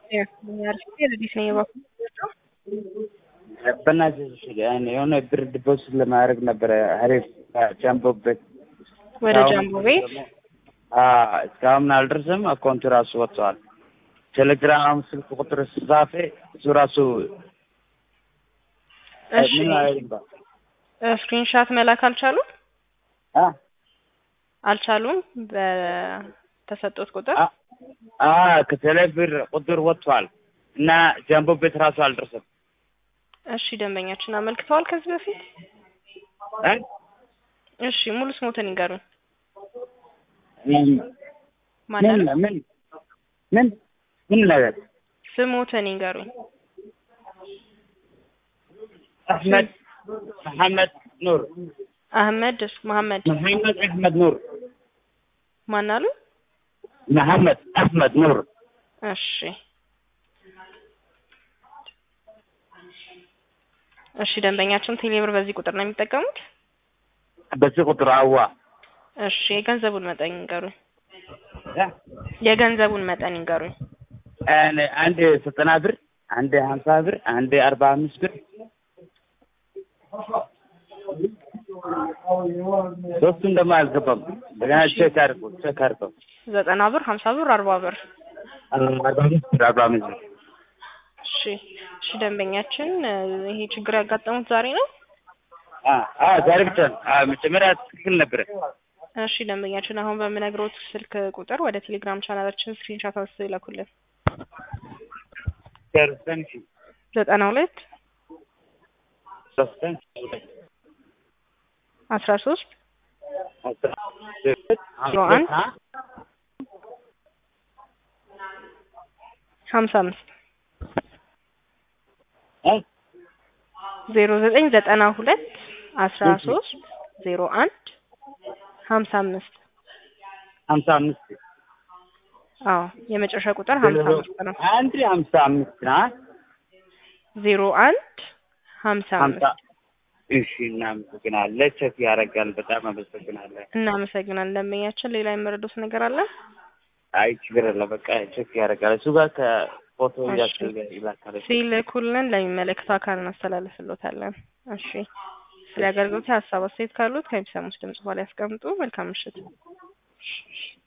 ረዲስ ነኝ እባክህ። በእናትሽ ያኔ የሆነ ብር ዲፖዚት ለማድረግ ነበረ አሪፍ ጃምቦ ቤት ወደ ጃምቦ ቤት እስካሁን አልደረሰም። አካውንቱ ራሱ ወጥቷል። ቴሌግራም ስልክ ቁጥር ጻፈ እሱ ራሱ እሺ ስክሪንሻት መላክ አልቻሉም በተሰጡት ቁጥር ከቴሌ ብር ቁጥር ወጥቷል እና ጃምቦ ቤት ራሱ አልደረሰም። እሺ ደንበኛችን አመልክተዋል ከዚህ በፊት? እሺ ሙሉ ስሞትን ይንገሩኝ። ምን ነገር ስሞትን ይንገሩኝ። አህመድ መሐመድ ኑር። መሐመድ አህመድ ኑር። ማን አሉ? መሐመድ አህመድ ኑር። እሺ ደንበኛችን ቴሌብር በዚህ ቁጥር ነው የሚጠቀሙት? በዚህ ቁጥር አዋ። እሺ የገንዘቡን መጠን ይንገሩኝ። የገንዘቡን መጠን ይንገሩኝ። አንድ 90 ብር፣ አንድ 50 ብር፣ አንድ 45 ብር፣ ሶስቱም ደግሞ አልገባም። እንደገና ቼክ አድርገው 90 ብር፣ 50 ብር፣ 40 ብር፣ 45 ብር። እሺ ደንበኛችን ይሄ ችግር ያጋጠሙት ዛሬ ነው? ዛሬ ብቻ ነው። መጀመሪያ ትክክል ነበር። እሺ ደንበኛችን አሁን በምነግሮት ስልክ ቁጥር ወደ ቴሌግራም ቻናላችን ስክሪንሻት አንስተው ይላኩልን። 92 13 01 55 0992 13 01 55 የመጨረሻ ቁጥር 55 ነው። አንድ 55 ነው። 01 55 እሺ እናመሰግናለን። ቼክ ያደርጋል። በጣም አመሰግናለሁ። እናመሰግናለን። ደንበኛችን ሌላ የመረዱት ነገር አለ? አይ ችግር የለም። በቃ ቼክ ያደርጋል። እሱ ጋር ከፎቶ ይላካል። ሲልኩልን ለሚመለከተው አካል እናስተላልፍልዎታለን። እሺ ስለ አገልግሎት ሀሳብ አስተያየት ካሉት ከሚሰሙት ድምጽ በኋላ ያስቀምጡ። መልካም ምሽት።